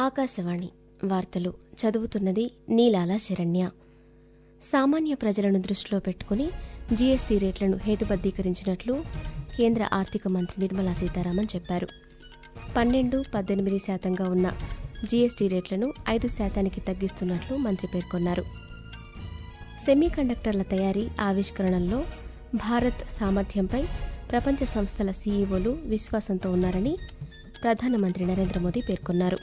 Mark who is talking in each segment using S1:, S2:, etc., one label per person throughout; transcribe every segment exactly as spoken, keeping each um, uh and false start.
S1: ఆకాశవాణి వార్తలు చదువుతున్నది నీలాల శరణ్య. సామాన్య ప్రజలను దృష్టిలో పెట్టుకుని జీఎస్టీ రేట్లను హేతుబద్దీకరించినట్లు కేంద్ర ఆర్థిక మంత్రి నిర్మలా సీతారామన్ చెప్పారు. పన్నెండు పద్దెనిమిది శాతంగా ఉన్న జీఎస్టీ రేట్లను ఐదు శాతానికి తగ్గిస్తున్నట్లు మంత్రి పేర్కొన్నారు. సెమీకండక్టర్ల తయారీ ఆవిష్కరణల్లో భారత్ సామర్థ్యంపై ప్రపంచ సంస్థల సీఈఓలు విశ్వాసంతో ఉన్నారని ప్రధానమంత్రి నరేంద్ర మోదీ పేర్కొన్నారు.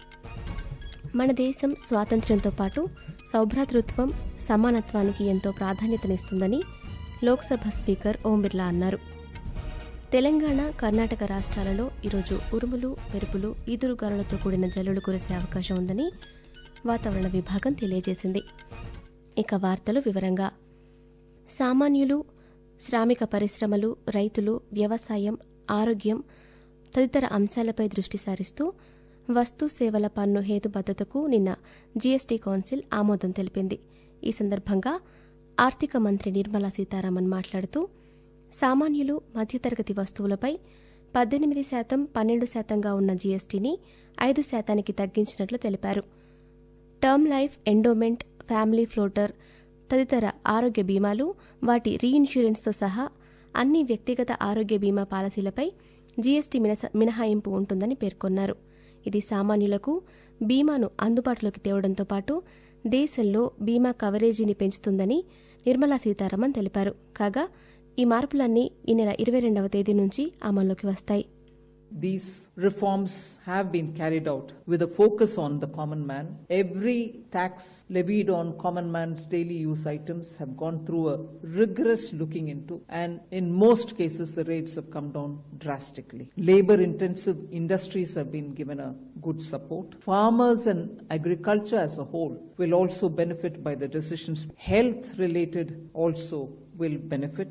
S1: మన దేశం స్వాతంత్ర్యంతో పాటు సౌభ్రాతృత్వం, సమానత్వానికి ఎంతో ప్రాధాన్యతనిస్తుందని లోక్సభ స్పీకర్ ఓం బిర్లా అన్నారు. తెలంగాణ, కర్ణాటక రాష్ట్రాలలో ఈరోజు ఉరుములు, మెరుపులు, ఈదురుగాలులతో కూడిన జల్లులు కురిసే అవకాశం ఉందని వాతావరణ విభాగం తెలియజేసింది. ఇక వార్తలు వివరంగా. సామాన్యులు, శ్రామిక పరిశ్రమలు, రైతులు, వ్యవసాయం, ఆరోగ్యం తదితర అంశాలపై దృష్టి సారిస్తూ వస్తు సేవల పన్ను హేతుబద్దతకు నిన్న జీఎస్టీ కౌన్సిల్ ఆమోదం తెలిపింది. ఈ సందర్భంగా ఆర్థిక మంత్రి నిర్మలా సీతారామన్ మాట్లాడుతూ సామాన్యులు, మధ్యతరగతి వస్తువులపై పద్దెనిమిది శాతం, పన్నెండు శాతంగా ఉన్న జీఎస్టీని ఐదు శాతానికి తగ్గించినట్లు తెలిపారు. Term life, endowment, family floater తదితర ఆరోగ్య బీమాలు, వాటి రీఇన్సూరెన్స్తో సహా అన్ని వ్యక్తిగత ఆరోగ్య బీమా పాలసీలపై జీఎస్టీ మినహాయింపు ఉంటుందని పేర్కొన్నారు. ఇది సామాన్యులకు బీమాను అందుబాటులోకి తేవడంతో పాటు దేశంలో బీమా కవరేజీని పెంచుతుందని నిర్మలా సీతారామన్ తెలిపారు. కాగా ఈ మార్పులన్నీ ఈ నెల ఇరవై రెండవ తేదీ నుంచి అమల్లోకి వస్తాయి.
S2: These reforms have been carried out with a focus on the common man. Every tax levied on common man's daily use items have gone through a rigorous looking into, and in most cases the rates have come down drastically. Labor intensive industries have been given a good support. Farmers and agriculture as a whole will also benefit by the decisions. Health related also will benefit.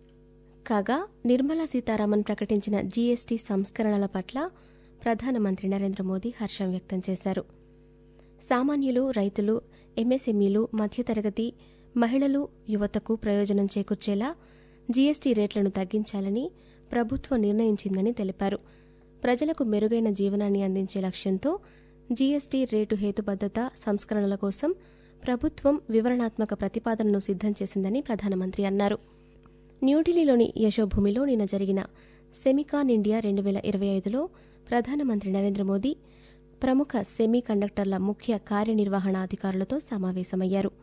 S1: కాగా నిర్మలా సీతారామన్ ప్రకటించిన GST సంస్కరణల పట్ల ప్రధానమంత్రి నరేంద్ర మోదీ హర్షం వ్యక్తం చేశారు. సామాన్యులు, రైతులు, ఎంఎస్ఎంఈలు, మధ్యతరగతి, మహిళలు, యువతకు ప్రయోజనం చేకూర్చేలా జీఎస్టీ రేట్లను తగ్గించాలని ప్రభుత్వం నిర్ణయించిందని తెలిపారు. ప్రజలకు మెరుగైన జీవనాన్ని అందించే లక్ష్యంతో జీఎస్టీ రేటు హేతుబద్దత సంస్కరణల కోసం ప్రభుత్వం వివరణాత్మక ప్రతిపాదనను సిద్దం చేసిందని ప్రధానమంత్రి అన్నారు. న్యూఢిల్లీలోని యశోభూమిలో నిన్న జరిగిన సెమికాన్ ఇండియా రెండు వేల ఇరవై ఐదులో ప్రధానమంత్రి నరేంద్ర మోదీ ప్రముఖ సెమీ కండక్టర్ల ముఖ్య కార్యనిర్వహణాధికారులతో సమావేశమయ్యారు.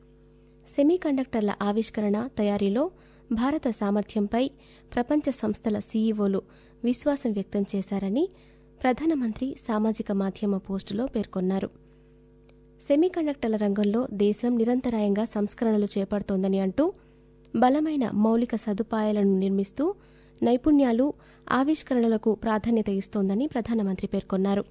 S1: సెమీ కండక్టర్ల ఆవిష్కరణ, తయారీలో భారత సామర్థ్యంపై ప్రపంచ సంస్థల సీఈఓలు విశ్వాసం వ్యక్తం చేశారని ప్రధానమంత్రి సామాజిక మాధ్యమ పోస్టులో పేర్కొన్నారు. సెమీ కండక్టర్ల రంగంలో దేశం నిరంతరాయంగా సంస్కరణలు చేపడుతోందని అంటూ బలమైన మౌలిక సదుపాయాలను నిర్మిస్తూ నైపుణ్యాలు, ఆవిష్కరణలకు ప్రాధాన్యత ఇస్తోందని ప్రధానమంత్రి పేర్కొన్నారు.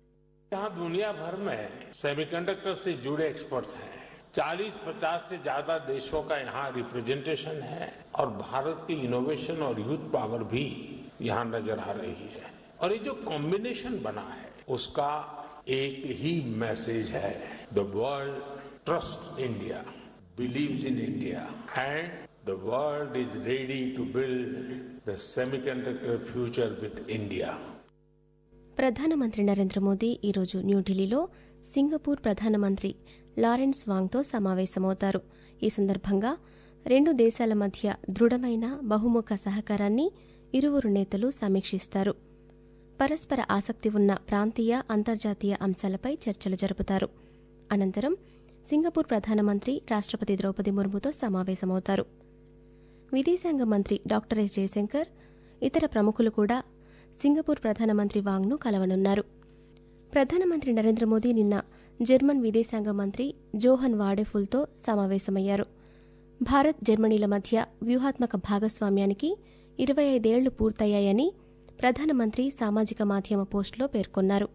S3: दुनिया भर में सेमीकंडक्टर से जुड़े एक्सपर्ट्स हैं. चालीस पचास से ज्यादा देशों का यहाँ रिप्रेजेंटेशन है और भारत की इनोवेशन और यूथ पावर भी यहाँ नजर आ रही है. और ये जो कॉम्बिनेशन बना है उसका एक ही मैसेज है. The world trust India, believes in India, and the world is ready to build the semiconductor future with India.
S1: ప్రధానమంత్రి నరేంద్ర మోదీ ఈరోజు న్యూఢిల్లీలో సింగపూర్ ప్రధానమంత్రి లారెన్స్ వాంగ్తో సమావేశమవుతారు. ఈ సందర్భంగా రెండు దేశాల మధ్య దృఢమైన బహుముఖ సహకారాన్ని ఇరువురు నేతలు సమీక్షిస్తారు. పరస్పర ఆసక్తి ఉన్న ప్రాంతీయ, అంతర్జాతీయ అంశాలపై చర్చలు జరుపుతారు. అనంతరం సింగపూర్ ప్రధానమంత్రి రాష్ట్రపతి ద్రౌపది ముర్ముతో సమావేశమవుతారు. విదేశాంగ మంత్రి డాక్టర్ ఎస్ జయశంకర్, ఇతర ప్రముఖులు కూడా సింగపూర్ ప్రధానమంత్రి వాంగ్ను కలవనున్నారు. ప్రధానమంత్రి నరేంద్ర మోదీ నిన్న జర్మన్ విదేశాంగ మంత్రి జోహన్ వాడెఫుల్తో సమావేశమయ్యారు. భారత్, జర్మనీల మధ్య వ్యూహాత్మక భాగస్వామ్యానికి ఇరవై ఐదేళ్లు పూర్తయ్యాయని ప్రధానమంత్రి సామాజిక మాధ్యమ పోస్టులో పేర్కొన్నారు.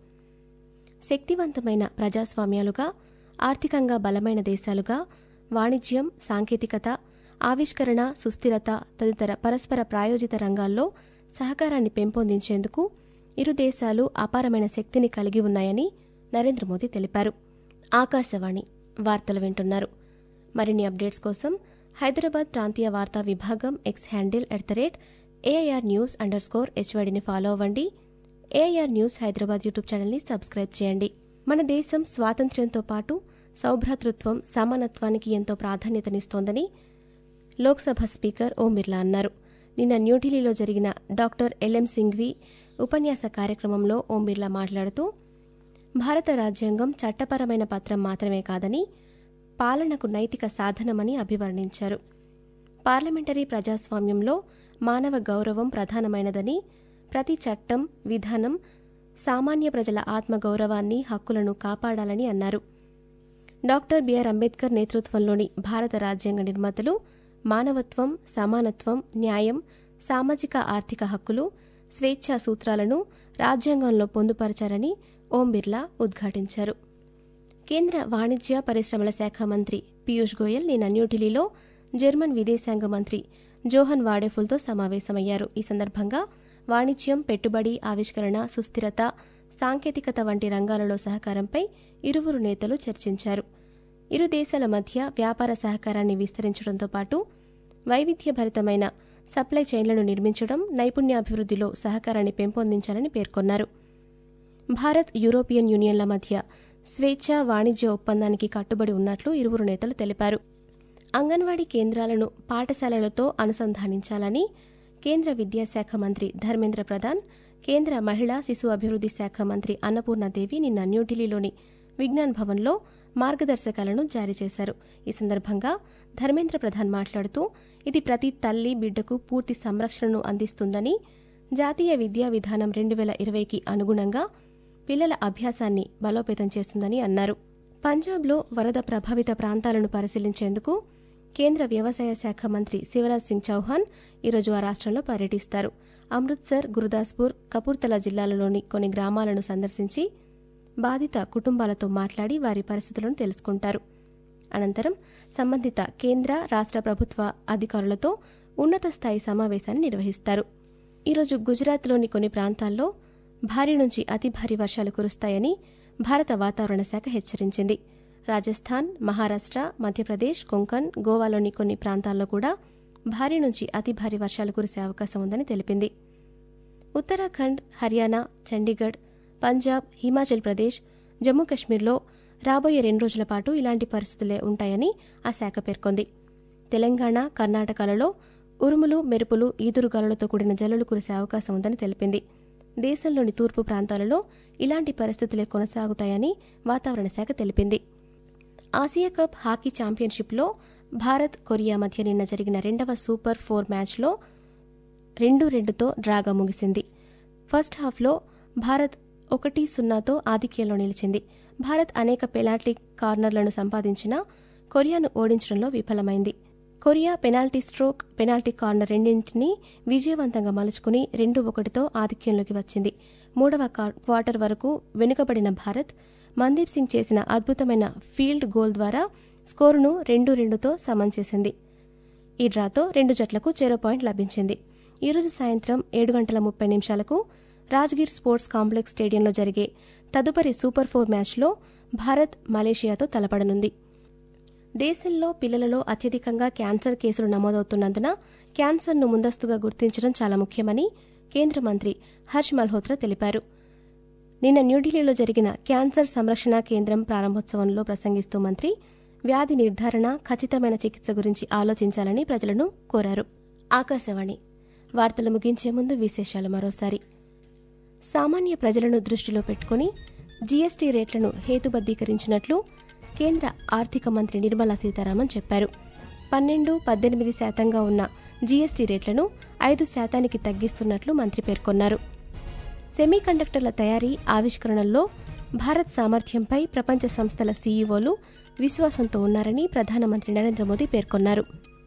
S1: శక్తివంతమైన ప్రజాస్వామ్యాలుగా, ఆర్థికంగా బలమైన దేశాలుగా వాణిజ్యం, సాంకేతికత, ఆవిష్కరణ, సుస్థిరత తదితర పరస్పర ప్రాయోజిత రంగాల్లో సహకారాన్ని పెంపొందించేందుకు ఇరు దేశాలు అపారమైన శక్తిని కలిగి ఉన్నాయని నరేంద్ర మోదీ తెలిపారు. ఆకాశవాణి వార్తలు వింటున్నారు. మరిన్ని అప్డేట్స్ కోసం హైదరాబాద్ ప్రాంతీయ వార్తా విభాగం X handle at the rate AIR news underscore స్కోర్ హెచ్వైడిని ఫాలో అవ్వండి. ఏఐఆర్ న్యూస్ హైదరాబాద్ యూట్యూబ్ ఛానల్ని సబ్స్క్రైబ్ చేయండి. మన దేశం స్వాతంత్ర్యంతో పాటు సౌభ్రాతృత్వం, సమానత్వానికి ఎంతో ప్రాధాన్యతనిస్తోందని లోక్సభ స్పీకర్ ఓం బిర్లా అన్నారు. నిన్న న్యూఢిల్లీలో జరిగిన డాక్టర్ ఎల్ఎం సింఘ్వి ఉపన్యాస కార్యక్రమంలో ఓం బిర్లా మాట్లాడుతూ, భారత రాజ్యాంగం చట్టపరమైన పత్రం మాత్రమే కాదని పాలనకు నైతిక సాధనమని అభివర్ణించారు. పార్లమెంటరీ ప్రజాస్వామ్యంలో మానవ గౌరవం ప్రధానమైనదని, ప్రతి చట్టం, విధానం సామాన్య ప్రజల ఆత్మగౌరవాన్ని, హక్కులను కాపాడాలని అన్నారు. డాక్టర్ బిఆర్ అంబేద్కర్ నేతృత్వంలోని భారత రాజ్యాంగ నిర్మాతలు మానవత్వం, సమానత్వం, న్యాయం, సామాజిక ఆర్థిక హక్కులు, స్వేచ్ఛా సూత్రాలను రాజ్యాంగంలో పొందుపరచారని ఓం బిర్లా ఉద్ఘాటించారు. కేంద్ర వాణిజ్య పరిశ్రమల శాఖ మంత్రి పీయూష్ గోయల్ నిన్న న్యూఢిల్లీలో జర్మన్ విదేశాంగ మంత్రి జోహన్ వాడెఫుల్తో సమావేశమయ్యారు. ఈ సందర్భంగా వాణిజ్యం, పెట్టుబడి, ఆవిష్కరణ, సుస్థిరత, సాంకేతికత వంటి రంగాలలో సహకారంపై ఇరువురు నేతలు చర్చించారు. ఇరు దేశాల మధ్య వ్యాపార సహకారాన్ని విస్తరించడంతో పాటు వైవిధ్యభరితమైన సప్లై చైన్లను నిర్మించడం, నైపుణ్యాభివృద్ధిలో సహకారాన్ని పెంపొందించాలని పేర్కొన్నారు. భారత్, యూరోపియన్ యూనియన్ల మధ్య స్వేచ్ఛ వాణిజ్య ఒప్పందానికి కట్టుబడి ఉన్నట్లు ఇరువురు నేతలు తెలిపారు. అంగన్వాడీ కేంద్రాలను పాఠశాలలతో అనుసంధానించాలని కేంద్ర విద్యాశాఖ మంత్రి ధర్మేంద్ర ప్రధాన్, కేంద్ర మహిళా శిశు అభివృద్ది శాఖ మంత్రి అన్నపూర్ణాదేవి నిన్న న్యూఢిల్లీలోని విజ్ఞాన్ భవన్లో మార్గదర్శకాలను జారీ చేశారు. ఈ సందర్భంగా ధర్మేంద్ర ప్రధాన్ మాట్లాడుతూ, ఇది ప్రతి తల్లి, బిడ్డకు పూర్తి సంరక్షణను అందిస్తుందని, జాతీయ విద్యా విధానం రెండు వేల ఇరవైకి అనుగుణంగా పిల్లల అభ్యాసాన్ని బలోపేతం చేస్తుందని అన్నారు. పంజాబ్లో వరద ప్రభావిత ప్రాంతాలను పరిశీలించేందుకు కేంద్ర వ్యవసాయ శాఖ మంత్రి శివరాజ్ సింగ్ చౌహాన్ ఈరోజు ఆ రాష్ట్రంలో పర్యటిస్తారు. అమృత్సర్, గురుదాస్పూర్, కపూర్తలా జిల్లాలలోని కొన్ని గ్రామాలను సందర్శించి బాధిత కుటుంబాలతో మాట్లాడి వారి పరిస్థితులను తెలుసుకుంటారు. అనంతరం సంబంధిత కేంద్ర, రాష్ట్ర ప్రభుత్వ అధికారులతో ఉన్నత స్థాయి సమావేశాన్ని నిర్వహిస్తారు. ఈరోజు గుజరాత్లోని కొన్ని ప్రాంతాల్లో భారీ నుంచి అతి భారీ వర్షాలు కురుస్తాయని భారత వాతావరణ శాఖ హెచ్చరించింది. రాజస్థాన్, మహారాష్ట్ర, మధ్యప్రదేశ్, కొంకణ్, గోవాలోని కొన్ని ప్రాంతాల్లో కూడా భారీ నుంచి అతి భారీ వర్షాలు కురిసే అవకాశం ఉందని తెలిపింది. ఉత్తరాఖండ్, హర్యానా, చండీగఢ్, పంజాబ్, హిమాచల్ ప్రదేశ్, జమ్మూ కశ్మీర్లో రాబోయే రెండు రోజుల పాటు ఇలాంటి పరిస్థితులే ఉంటాయని ఆ శాఖ పేర్కొంది. తెలంగాణ, కర్ణాటకలలో ఉరుములు, మెరుపులు, ఈదురుగాలులతో కూడిన జల్లులు కురిసే అవకాశం ఉందని తెలిపింది. దేశంలోని తూర్పు ప్రాంతాలలో ఇలాంటి పరిస్థితులే కొనసాగుతాయని వాతావరణ శాఖ తెలిపింది. ఆసియా కప్ హాకీ ఛాంపియన్షిప్లో భారత్, కొరియా మధ్య నిన్న జరిగిన రెండవ సూపర్ ఫోర్ మ్యాచ్లో రెండు రెండుతో డ్రాగా ముగిసింది. ఫస్ట్ హాఫ్లో భారత్ ఒకటి సున్నాతో ఆధిక్యంలో నిలిచింది. భారత్ అనేక పెనాల్టీ కార్నర్లను సంపాదించినా కొరియాను ఓడించడంలో విఫలమైంది. Korea penalty stroke, penalty corner రెండింటినీ విజయవంతంగా మలుచుకుని రెండు ఒకటితో ఆధిక్యంలోకి వచ్చింది. మూడవ క్వార్టర్ వరకు వెనుకబడిన భారత్ మందీప్ సింగ్ చేసిన అద్భుతమైన ఫీల్డ్ గోల్ ద్వారా స్కోరును రెండు రెండుతో సమం చేసింది. ఈ డ్రాతో రెండు జట్లకు చెరో పాయింట్ లభించింది. ఈరోజు సాయంత్రం ఏడు గంటల ముప్పై నిమిషాలకు రాజ్గిర్ స్పోర్ట్స్ కాంప్లెక్స్ స్టేడియంలో జరిగే తదుపరి సూపర్ ఫోర్ మ్యాచ్లో భారత్ మలేషియాతో తలపడనుంది. దేశంలో పిల్లలలో అత్యధికంగా క్యాన్సర్ కేసులు నమోదవుతున్నందున క్యాన్సర్ను ముందస్తుగా గుర్తించడం చాలా ముఖ్యమని కేంద్ర మంత్రి హర్ష్ మల్హోత్రా తెలిపారు. నిన్న న్యూఢిల్లీలో జరిగిన క్యాన్సర్ సంరక్షణ కేంద్రం ప్రారంభోత్సవంలో ప్రసంగిస్తూ మంత్రి వ్యాధి నిర్ధారణ, ఖచ్చితమైన చికిత్స గురించి ఆలోచించాలని ప్రజలను కోరారు. ఆకాశవాణి వార్తలు ముగించే ముందు విశేషాలు మరోసారి. సామాన్య ప్రజలను దృష్టిలో పెట్టుకుని జీఎస్టీ రేట్లను హేతుబద్దీకరించినట్లు కేంద్ర ఆర్థిక మంత్రి నిర్మలా సీతారామన్ చెప్పారు. పన్నెండు పద్దెనిమిది శాతంగా ఉన్న జీఎస్టీ రేట్లను ఐదు శాతానికి తగ్గిస్తున్నట్లు మంత్రి పేర్కొన్నారు. సెమీకండక్టర్ల తయారీ, ఆవిష్కరణల్లో భారత్ సామర్థ్యంపై ప్రపంచ సంస్థల సీఈఓలు విశ్వాసంతో ఉన్నారని ప్రధానమంత్రి నరేంద్ర మోదీ పేర్కొన్నారు.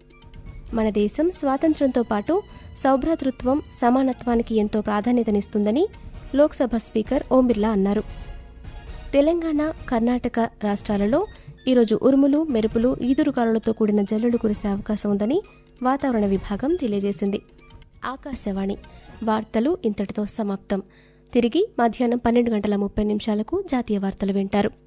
S1: మన దేశం స్వాతంత్ర్యంతో పాటు సౌభ్రాతృత్వం, సమానత్వానికి ఎంతో ప్రాధాన్యతనిస్తుందని లోక్సభ స్పీకర్ ఓం బిర్లా అన్నారు. తెలంగాణ, కర్ణాటక రాష్ట్రాలలో ఈరోజు ఉరుములు, మెరుపులు, ఈదురుగాలులతో కూడిన జల్లులు కురిసే అవకాశం ఉందని వాతావరణ విభాగం తెలియజేసింది. ఆకాశవాణి వార్తలు ఇంతటితో సమాప్తం. తిరిగి మధ్యాహ్నం పన్నెండు గంటల ముప్పై నిమిషాలకు జాతీయ వార్తలు వింటారు.